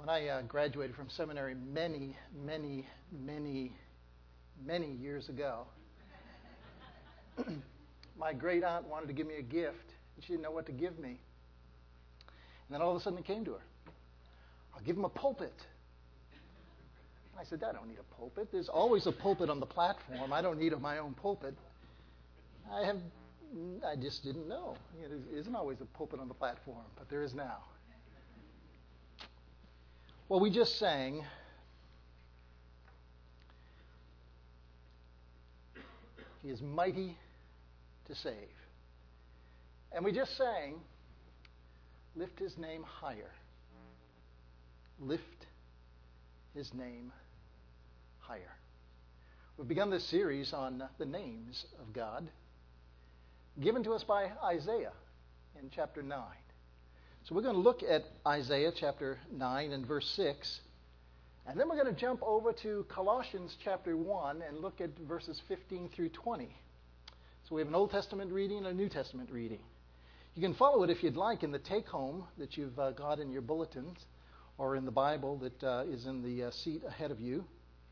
When I graduated from seminary many years ago, my great aunt wanted to give me a gift, and she didn't know what to give me. And then all of a sudden it came to her. I'll give him a pulpit. I said, I don't need a pulpit. There's always a pulpit on the platform. I don't need my own pulpit. I just didn't know. There isn't always a pulpit on the platform, but there is now. Well, we just sang He is mighty to save. And we just sang Lift His name higher. Lift His name higher. We've begun this series on the names of God, given to us by Isaiah in chapter 9. So we're going to look at Isaiah chapter 9 and verse 6. And then we're going to jump over to Colossians chapter 1 and look at verses 15 through 20. So we have an Old Testament reading and a New Testament reading. You can follow it if you'd like in the take-home that you've got in your bulletins or in the Bible that is in the seat ahead of you.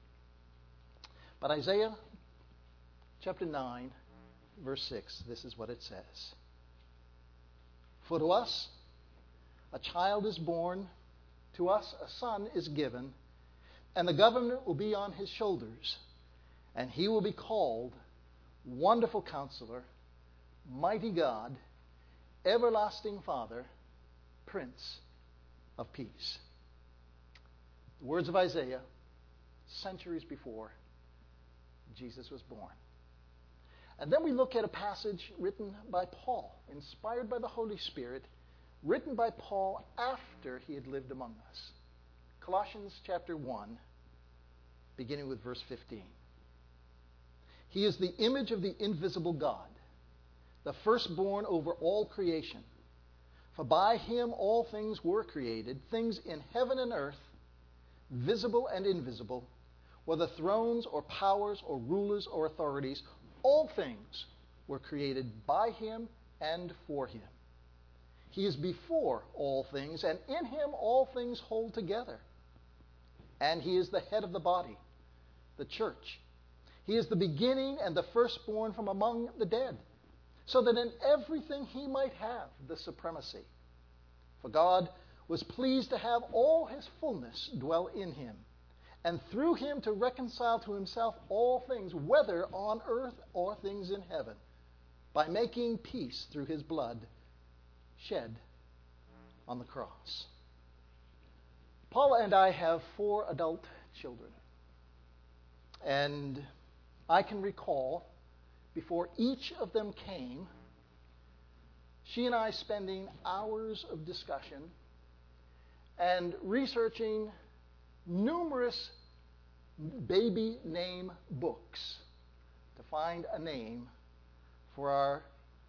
But Isaiah chapter 9, verse 6, this is what it says. For to us a child is born, to us a son is given, and the government will be on his shoulders, and he will be called Wonderful Counselor, Mighty God, Everlasting Father, Prince of Peace. The words of Isaiah, centuries before Jesus was born. And then we look at a passage written by Paul, inspired by the Holy Spirit, written by Paul after he had lived among us. Colossians chapter 1, beginning with verse 15. He is the image of the invisible God, the firstborn over all creation. For by him all things were created, things in heaven and earth, visible and invisible, whether thrones or powers or rulers or authorities, all things were created by him and for him. He is before all things, and in him all things hold together. And he is the head of the body, the church. He is the beginning and the firstborn from among the dead, so that in everything he might have the supremacy. For God was pleased to have all his fullness dwell in him, and through him to reconcile to himself all things, whether on earth or things in heaven, by making peace through his blood shed on the cross. Paula and I have 4 adult children. And I can recall, before each of them came, she and I spending hours of discussion and researching numerous baby name books to find a name for our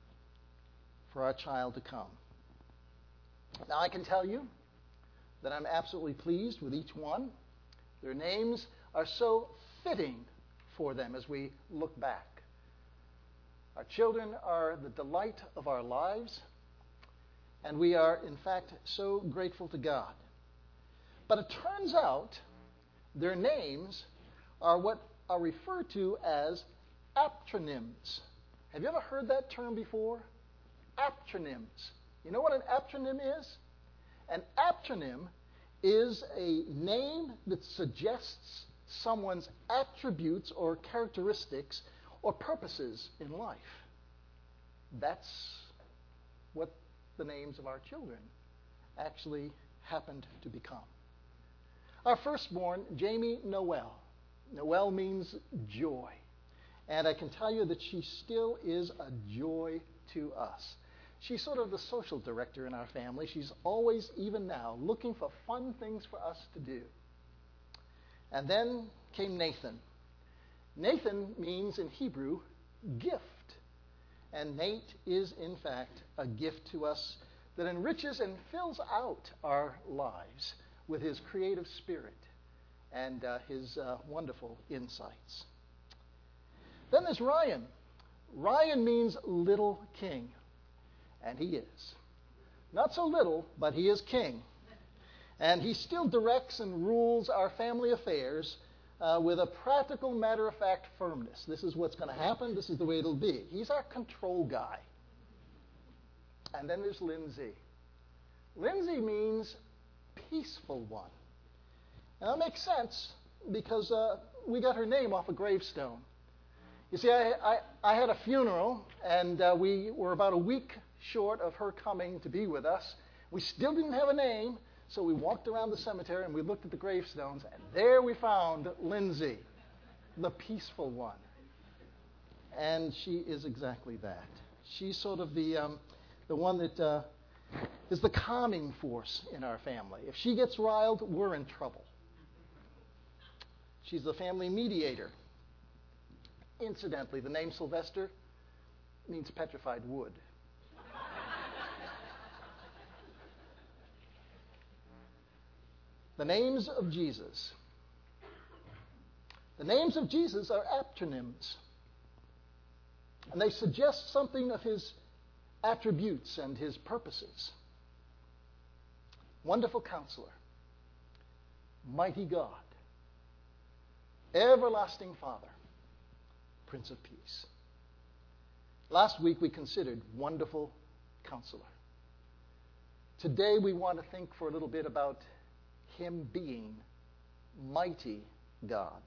child to come. Now I can tell you that I'm absolutely pleased with each one. Their names are so fitting for them as we look back. Our children are the delight of our lives, and we are, in fact, so grateful to God. But it turns out their names are what are referred to as aptronyms. Have you ever heard that term before? Aptronyms. You know what an aptronym is? An aptronym is a name that suggests someone's attributes or characteristics or purposes in life. That's what the names of our children actually happened to become. Our firstborn, Jamie Noel. Noel means joy. And I can tell you that she still is a joy to us. She's sort of the social director in our family. She's always, even now, looking for fun things for us to do. And then came Nathan. Nathan means in Hebrew, gift. And Nate is, in fact, a gift to us that enriches and fills out our lives with his creative spirit and his wonderful insights. Then there's Ryan. Ryan means little king. And he is. Not so little, but he is king. And he still directs and rules our family affairs with a practical, matter-of-fact firmness. This is what's going to happen. This is the way it'll be. He's our control guy. And then there's Lindsay. Lindsay means peaceful one. And that makes sense because we got her name off a gravestone. You see, I had a funeral, and we were about a week short of her coming to be with us. We still didn't have a name, so we walked around the cemetery and we looked at the gravestones, and there we found Lindsay, the peaceful one. And she is exactly that. She's sort of the one that is the calming force in our family. If she gets riled, we're in trouble. She's the family mediator. Incidentally, the name Sylvester means petrified wood. The names of Jesus. The names of Jesus are aptonyms. And they suggest something of his attributes and his purposes. Wonderful Counselor. Mighty God. Everlasting Father. Prince of Peace. Last week we considered Wonderful Counselor. Today we want to think for a little bit about him being Mighty God.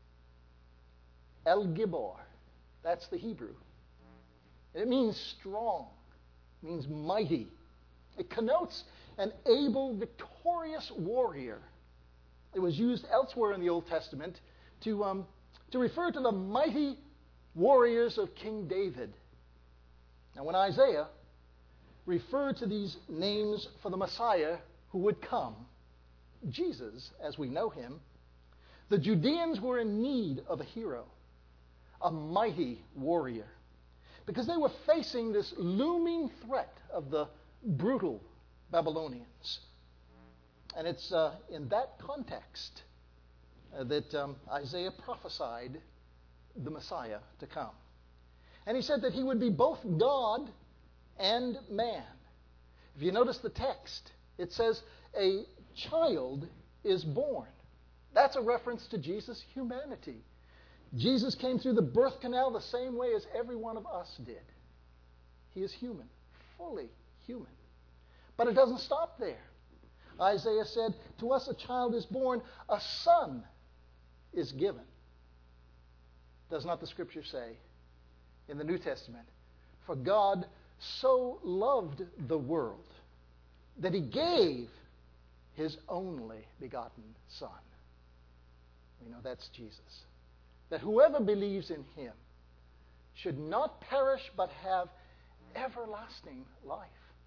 El Gibor. That's the Hebrew. It means strong. It means mighty. It connotes an able, victorious warrior. It was used elsewhere in the Old Testament to refer to the mighty warriors of King David. Now, when Isaiah referred to these names for the Messiah who would come, Jesus, as we know him, the Judeans were in need of a hero, a mighty warrior, because they were facing this looming threat of the brutal Babylonians. And it's in that context that Isaiah prophesied the Messiah to come. And he said that he would be both God and man. If you notice the text, it says a child is born. That's a reference to Jesus' humanity. Jesus came through the birth canal the same way as every one of us did. He is human, fully human. But it doesn't stop there. Isaiah said, to us a child is born, a son is given. Does not the Scripture say in the New Testament, for God so loved the world that he gave his only begotten Son. We know that's Jesus. That whoever believes in him should not perish but have everlasting life.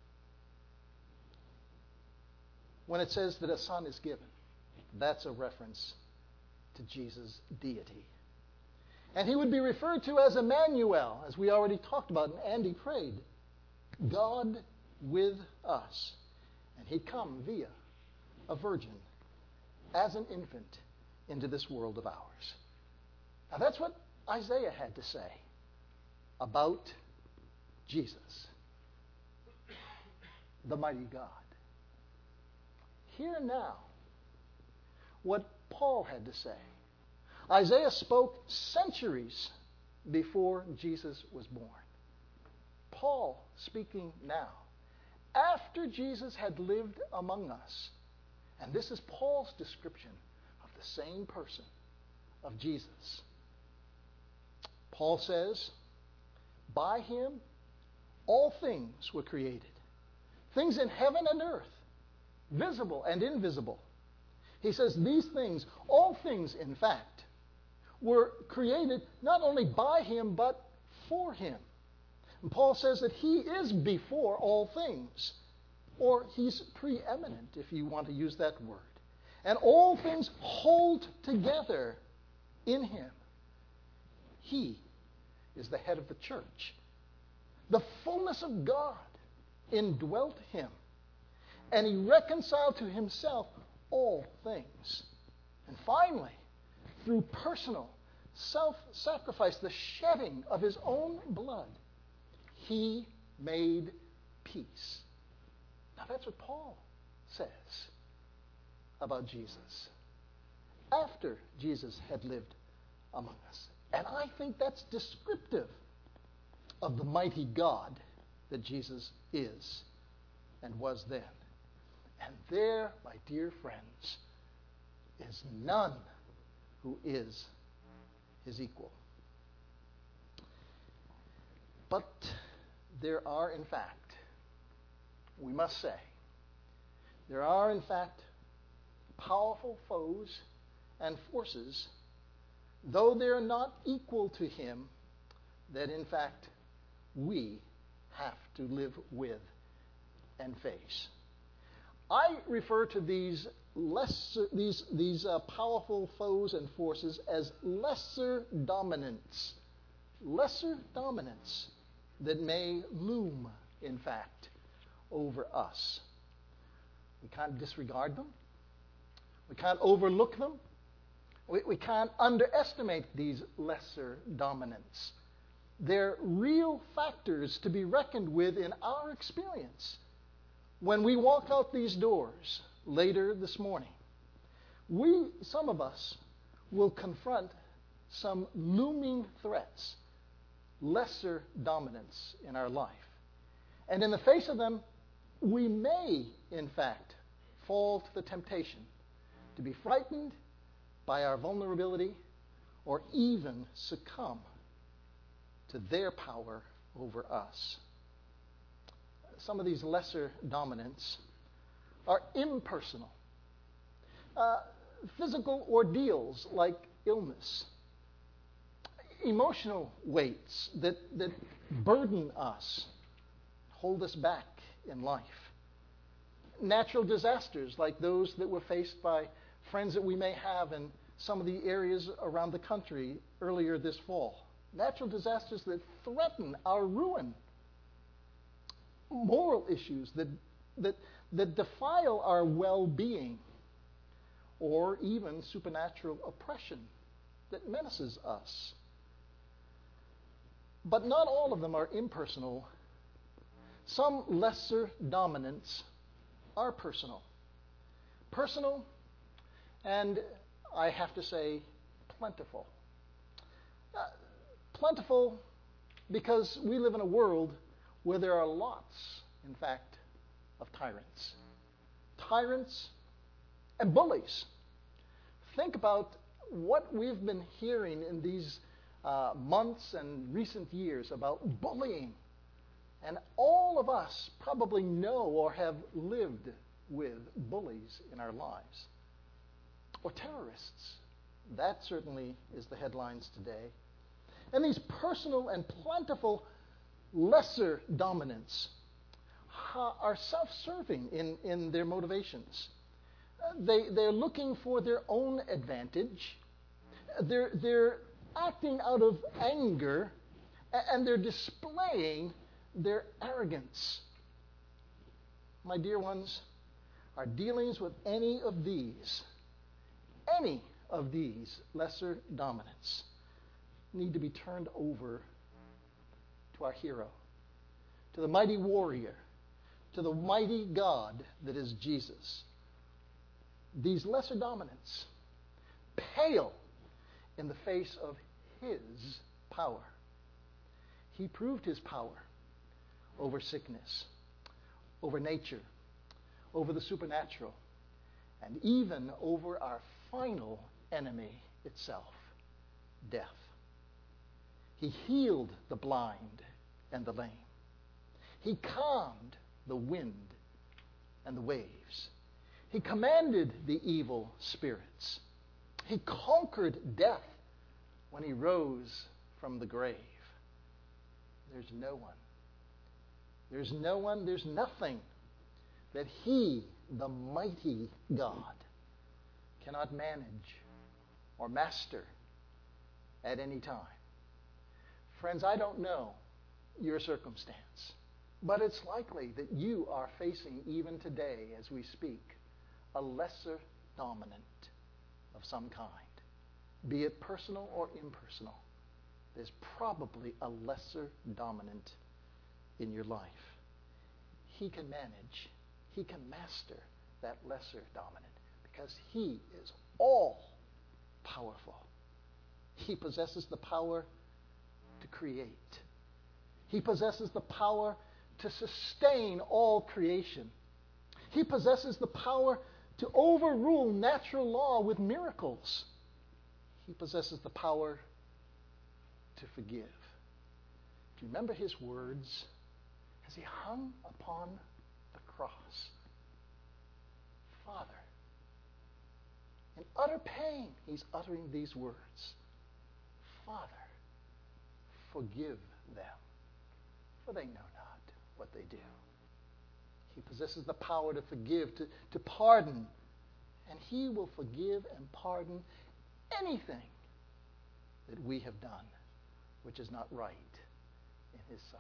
When it says that a son is given, that's a reference to Jesus' deity. And he would be referred to as Emmanuel, as we already talked about and Andy prayed. God with us. And he'd come via a virgin as an infant into this world of ours. Now that's what Isaiah had to say about Jesus, the mighty God. Hear now what Paul had to say. Isaiah spoke centuries before Jesus was born. Paul speaking now, after Jesus had lived among us. And this is Paul's description of the same person, of Jesus. Paul says, by him all things were created, things in heaven and earth, visible and invisible. He says these things, all things in fact, were created not only by him but for him. And Paul says that he is before all things, or he's preeminent, if you want to use that word. And all things hold together in him. He is the head of the church. The fullness of God indwelt him, and he reconciled to himself all things. And finally, through personal self-sacrifice, the shedding of his own blood, he made peace. Now that's what Paul says. about Jesus after Jesus had lived among us. And I think that's descriptive of the mighty God that Jesus is and was then. And there, my dear friends, is none who is his equal. But there are, in fact, we must say, there are, in fact, powerful foes and forces, though they're not equal to him, that in fact we have to live with and face. I refer to these powerful foes and forces as lesser dominants that may loom, in fact, over us. We can't disregard them. We can't overlook them. We can't underestimate these lesser dominants. They're real factors to be reckoned with in our experience. When we walk out these doors later this morning, some of us, will confront some looming threats, lesser dominants in our life. And in the face of them, we may, in fact, fall to the temptation to be frightened by our vulnerability or even succumb to their power over us. Some of these lesser dominants are impersonal. Physical ordeals like illness, emotional weights that burden us, hold us back in life. Natural disasters like those that were faced by friends that we may have in some of the areas around the country earlier this fall. Natural disasters that threaten our ruin. Moral issues that defile our well-being, or even supernatural oppression that menaces us. But not all of them are impersonal. Some lesser dominants are personal. Personal, and I have to say, plentiful. Plentiful because we live in a world where there are lots, in fact, of tyrants. Tyrants and bullies. Think about what we've been hearing in these months and recent years about bullying. And all of us probably know or have lived with bullies in our lives. Or terrorists. That certainly is the headlines today. And these personal and plentiful lesser dominants are self-serving in their motivations. They're looking for their own advantage. They're acting out of anger, and they're displaying their arrogance. My dear ones, our dealings with any of these lesser dominants need to be turned over to our hero, to the mighty warrior, to the mighty God that is Jesus. These lesser dominants pale in the face of his power. He proved his power over sickness, over nature, over the supernatural, and even over our final enemy itself, death. He healed the blind and the lame. He calmed the wind and the waves. He commanded the evil spirits. He conquered death when he rose from the grave. There's no one, there's nothing that he, the mighty God, cannot manage or master at any time. Friends, I don't know your circumstance, but it's likely that you are facing, even today as we speak, a lesser dominant of some kind. Be it personal or impersonal, there's probably a lesser dominant in your life. He can manage, he can master that lesser dominant because he is all powerful. He possesses the power to create. He possesses the power to sustain all creation. He possesses the power to overrule natural law with miracles. He possesses the power to forgive. Do you remember his words as he hung upon the cross? Father, in utter pain, he's uttering these words. Father, forgive them, for they know not what they do. He possesses the power to forgive, to pardon, and he will forgive and pardon anything that we have done which is not right in his sight.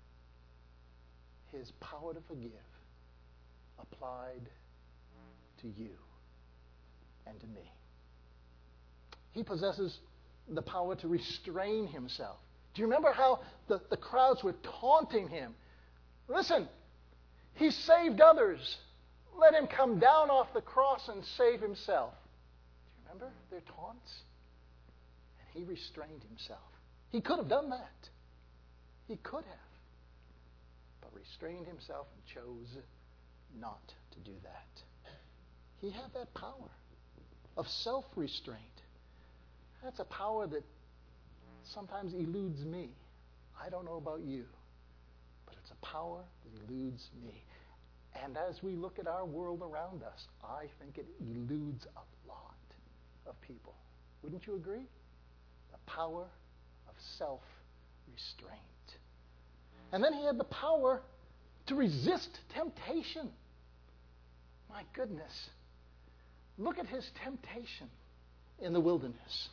His power to forgive applied to you and to me. He possesses the power to restrain himself. Do you remember how the crowds were taunting him? Listen, he saved others. Let him come down off the cross and save himself. Do you remember their taunts? And he restrained himself. He could have done that. He could have. But restrained himself and chose not to do that. He had that power of self-restraint. That's a power that sometimes eludes me. I don't know about you, but it's a power that eludes me. And as we look at our world around us, I think it eludes a lot of people. Wouldn't you agree? The power of self-restraint. And then he had the power to resist temptation. My goodness. Look at his temptation in the wilderness.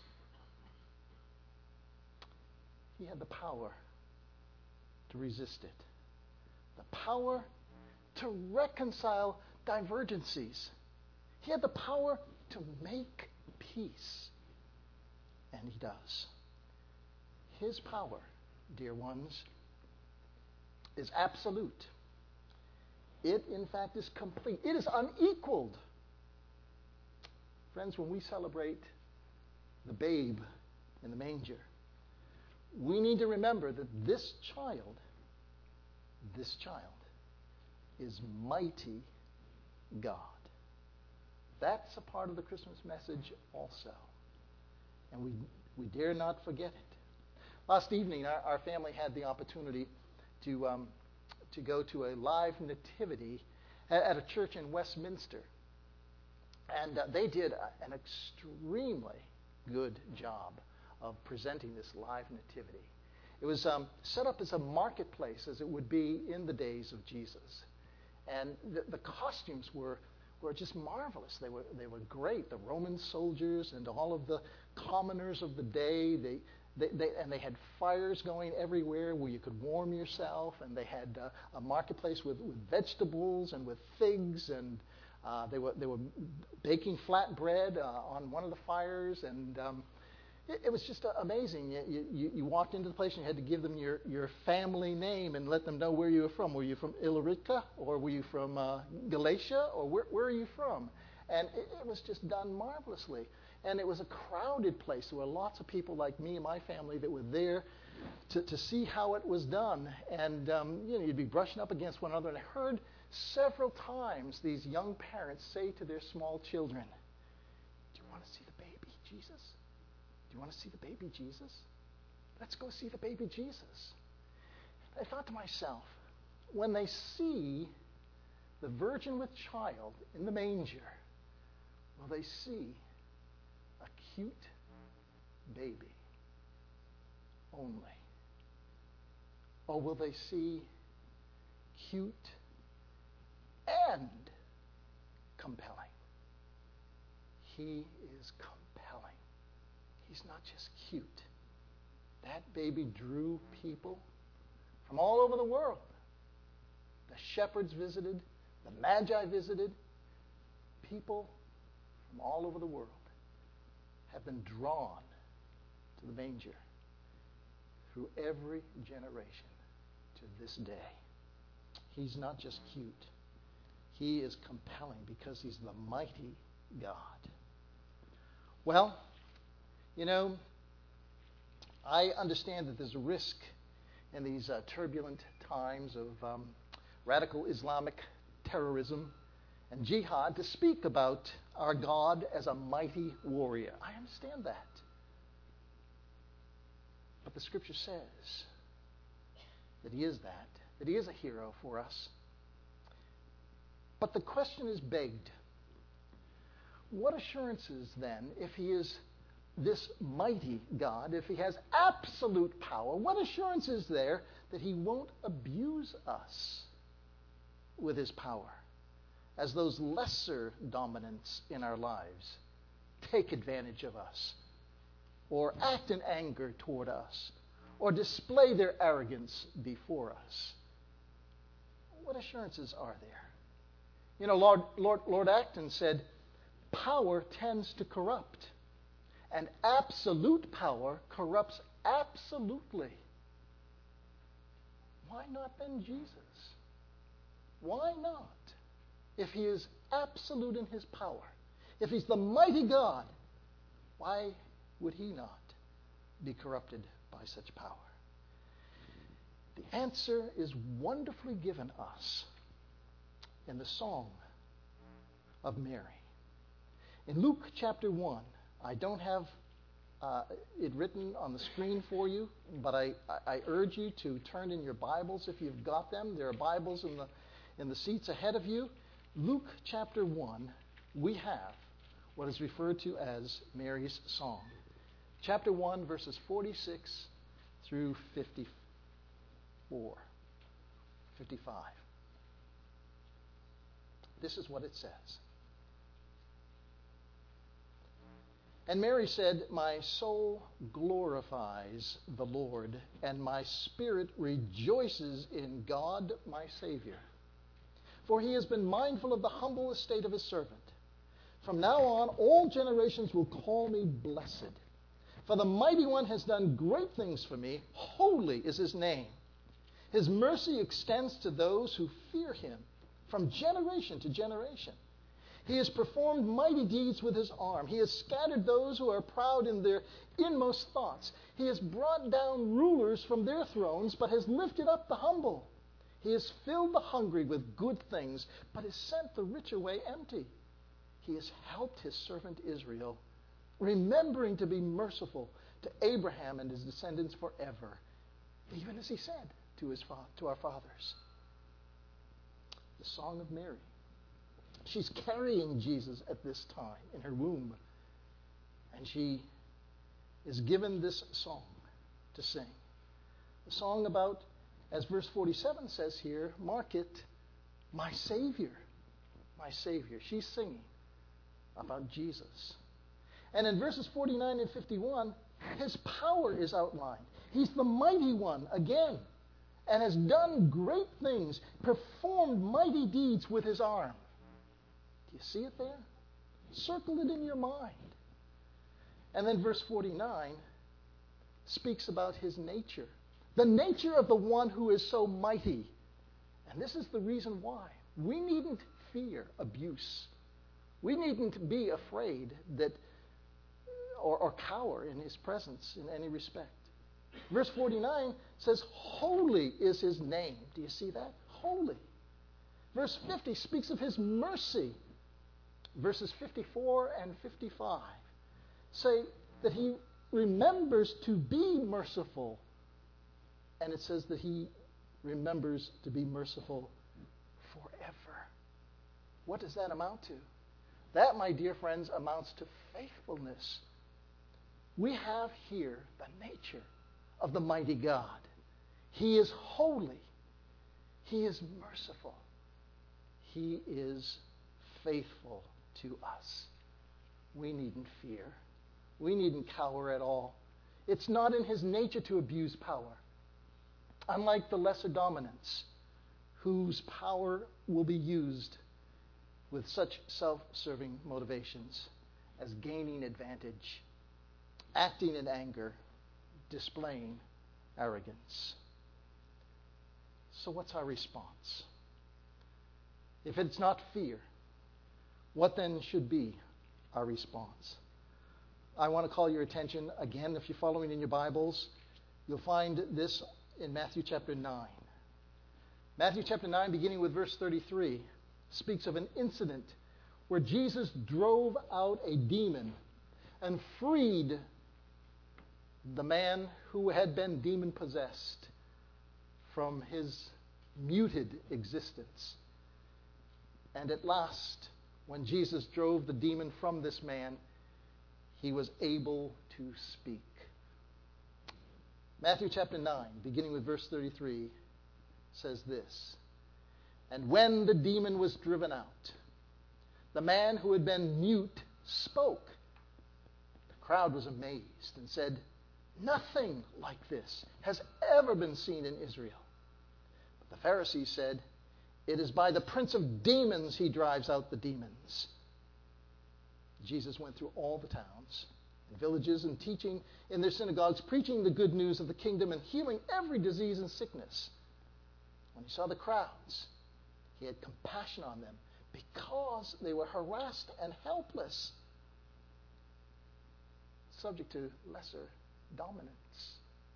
He had the power to resist it. The power to reconcile divergencies. He had the power to make peace. And he does. His power, dear ones, is absolute. It, in fact, is complete. It is unequaled. Friends, when we celebrate the babe in the manger, we need to remember that this child is mighty God. That's a part of the Christmas message also. And we dare not forget it. Last evening, our family had the opportunity to go to a live nativity at a church in Westminster. And they did an extremely good job of presenting this live nativity. It was set up as a marketplace, as it would be in the days of Jesus. And the costumes were just marvelous. They were great. The Roman soldiers and all of the commoners of the day, they had fires going everywhere where you could warm yourself, and they had a marketplace with vegetables and with figs, and they were baking flatbread on one of the fires, and it was just amazing. You walked into the place and you had to give them your family name and let them know where you were from. Were you from Illyricum, or were you from Galatia, or where are you from? And it was just done marvelously. And it was a crowded place. There were lots of people like me and my family that were there to see how it was done. And you'd be brushing up against one another. And I heard several times these young parents say to their small children, "Do you want to see the baby Jesus? Do you want to see the baby Jesus? Let's go see the baby Jesus." I thought to myself, when they see the virgin with child in the manger, will they see a cute baby only? Or will they see cute and compelling? He is compelling. He's not just cute. That baby drew people from all over the world. The shepherds visited, the magi visited. People from all over the world have been drawn to the manger through every generation to this day. He's not just cute. He is compelling because he's the mighty God. Well, I understand that there's a risk in these turbulent times of radical Islamic terrorism and jihad to speak about our God as a mighty warrior. I understand that. But the Scripture says that He is that He is a hero for us. But the question is begged, what assurances then, if He is this mighty God, if He has absolute power, what assurance is there that He won't abuse us with His power as those lesser dominants in our lives take advantage of us, or act in anger toward us, or display their arrogance before us? What assurances are there? Lord Acton said, power tends to corrupt, and absolute power corrupts absolutely. Why not then Jesus? Why not? If He is absolute in His power, if He's the mighty God, why would He not be corrupted by such power? The answer is wonderfully given us in the Song of Mary. In Luke chapter 1, I don't have it written on the screen for you, but I urge you to turn in your Bibles if you've got them. There are Bibles in the seats ahead of you. Luke chapter 1, we have what is referred to as Mary's Song. Chapter 1, verses 46 through 54, 55. This is what it says. And Mary said, my soul glorifies the Lord, and my spirit rejoices in God my Savior. For He has been mindful of the humble estate of His servant. From now on, all generations will call me blessed. For the Mighty One has done great things for me. Holy is His name. His mercy extends to those who fear Him from generation to generation. He has performed mighty deeds with His arm. He has scattered those who are proud in their inmost thoughts. He has brought down rulers from their thrones, but has lifted up the humble. He has filled the hungry with good things, but has sent the rich away empty. He has helped His servant Israel, remembering to be merciful to Abraham and his descendants forever, even as He said to our fathers. The Song of Mary. She's carrying Jesus at this time in her womb, and she is given this song to sing. The song about, as verse 47 says here, mark it, my Savior. My Savior. She's singing about Jesus. And in verses 49 and 51, His power is outlined. He's the mighty one again, and has done great things, performed mighty deeds with His arm. Do you see it there? Circle it in your mind. And then verse 49 speaks about His nature. The nature of the one who is so mighty. And this is the reason why. We needn't fear abuse. We needn't be afraid that or cower in His presence in any respect. Verse 49 says, holy is His name. Do you see that? Holy. Verse 50 speaks of His mercy. Verses 54 and 55 say that He remembers to be merciful. And it says that He remembers to be merciful forever. What does that amount to? That, my dear friends, amounts to faithfulness. We have here the nature of the mighty God. He is holy. He is merciful. He is faithful to us. We needn't fear. We needn't cower at all. It's not in His nature to abuse power. Unlike the lesser dominants, whose power will be used with such self-serving motivations as gaining advantage, acting in anger, displaying arrogance. So what's our response? If it's not fear, what then should be our response. I want to call your attention again, if you're following in your Bibles, you'll find this in Matthew chapter 9. Matthew chapter 9, beginning with verse 33, speaks of an incident where Jesus drove out a demon and freed the man who had been demon-possessed from his muted existence. And at last, when Jesus drove the demon from this man, he was able to speak. Matthew chapter 9, beginning with verse 33, says this: "And when the demon was driven out, the man who had been mute spoke. The crowd was amazed and said, 'Nothing like this has ever been seen in Israel.' But the Pharisees said, 'It is by the prince of demons he drives out the demons.' Jesus went through all the towns and villages and teaching in their synagogues, preaching the good news of the kingdom and healing every disease and sickness. When he saw the crowds, he had compassion on them because they were harassed and helpless, subject to lesser dominance,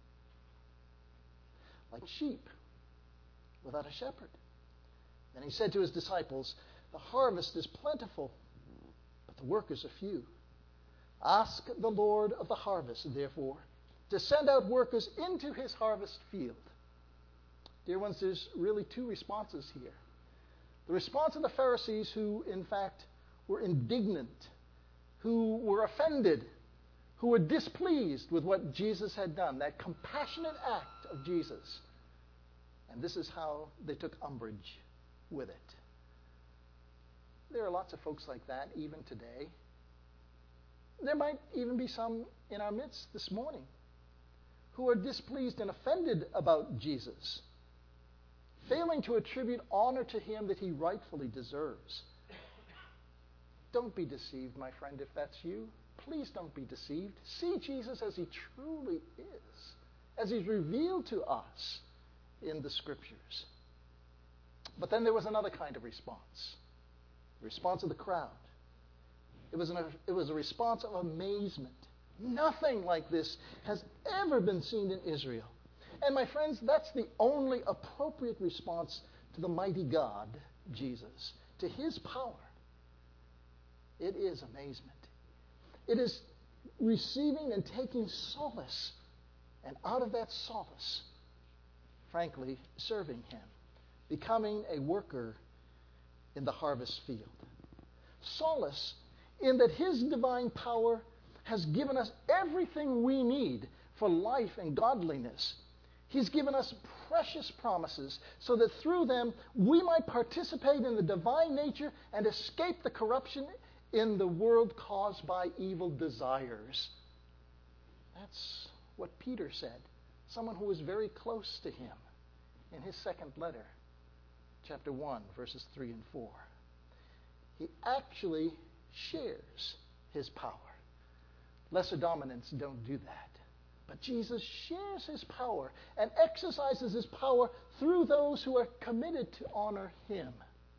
like sheep without a shepherd. Then he said to his disciples, 'The harvest is plentiful, but the workers are few. Ask the Lord of the harvest, therefore, to send out workers into his harvest field.'" Dear ones, there's really two responses here. The response of the Pharisees, who in fact were indignant, who were offended, who were displeased with what Jesus had done, that compassionate act of Jesus. And this is how they took umbrage with it. There are lots of folks like that even today. There might even be some in our midst this morning who are displeased and offended about Jesus, failing to attribute honor to him that he rightfully deserves. Don't be deceived, my friend, if that's you. Please don't be deceived. See Jesus as he truly is, as he's revealed to us in the Scriptures. But then there was another kind of response, the response of the crowd. It was a response of amazement. Nothing like this has ever been seen in Israel. And my friends, that's the only appropriate response to the mighty God, Jesus, to his power. It is amazement. It is receiving and taking solace, and out of that solace, frankly, serving him, becoming a worker in the harvest field. Solace in that his divine power has given us everything we need for life and godliness. He's given us precious promises so that through them we might participate in the divine nature and escape the corruption in the world caused by evil desires. That's what Peter said, someone who was very close to him, in his second letter, chapter 1, verses 3 and 4. He actually shares his power. Lesser dominants don't do that. But Jesus shares his power and exercises his power through those who are committed to honor him.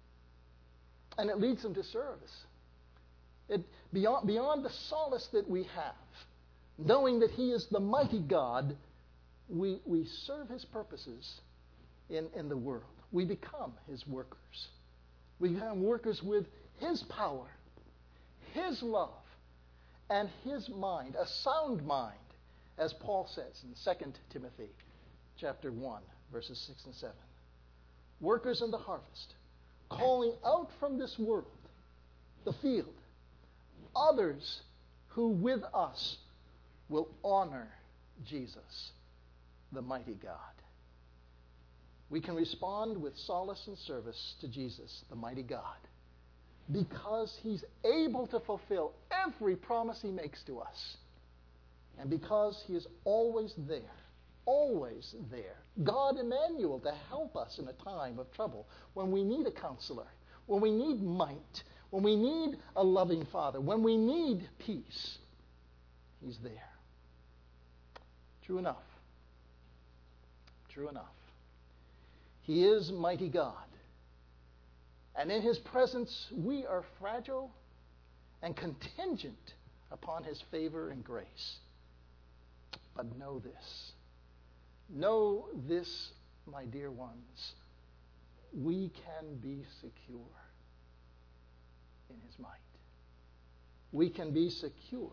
And it leads them to service. Beyond the solace that we have, knowing that he is the mighty God, we serve his purposes in the world. We become his workers. We become workers with his power, his love, and his mind, a sound mind, as Paul says in 2 Timothy chapter 1, verses 6 and 7. Workers in the harvest, calling out from this world, the field, others who with us will honor Jesus, the mighty God. We can respond with solace and service to Jesus, the mighty God, because he's able to fulfill every promise he makes to us. And because he is always there, God Emmanuel, to help us in a time of trouble, when we need a counselor, when we need might, when we need a loving Father, when we need peace, he's there. True enough. He is mighty God. And in his presence, we are fragile and contingent upon his favor and grace. But know this, my dear ones, we can be secure in his might. We can be secure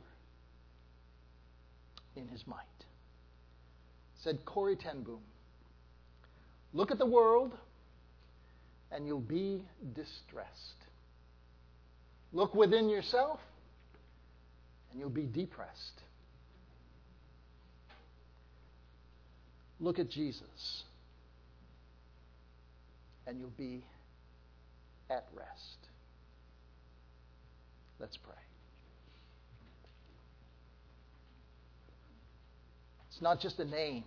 in his might. Said Corrie ten Boom, look at the world and you'll be distressed. Look within yourself and you'll be depressed. Look at Jesus and you'll be at rest. Let's pray. It's not just a name.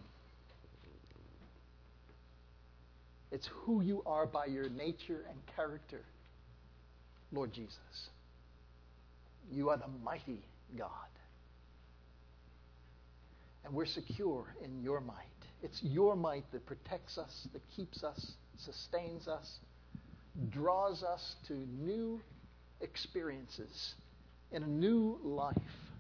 It's who you are by your nature and character, Lord Jesus. You are the mighty God. And we're secure in your might. It's your might that protects us, that keeps us, sustains us, draws us to new experiences in a new life,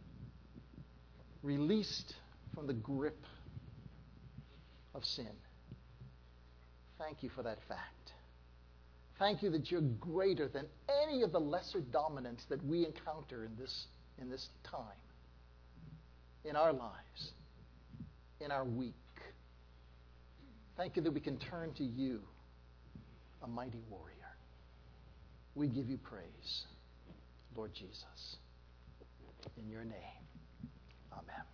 released from the grip of sin. Thank you for that fact. Thank you that you're greater than any of the lesser dominants that we encounter in this time, in our lives, in our week. Thank you that we can turn to you, a mighty warrior. We give you praise, Lord Jesus. In your name, amen.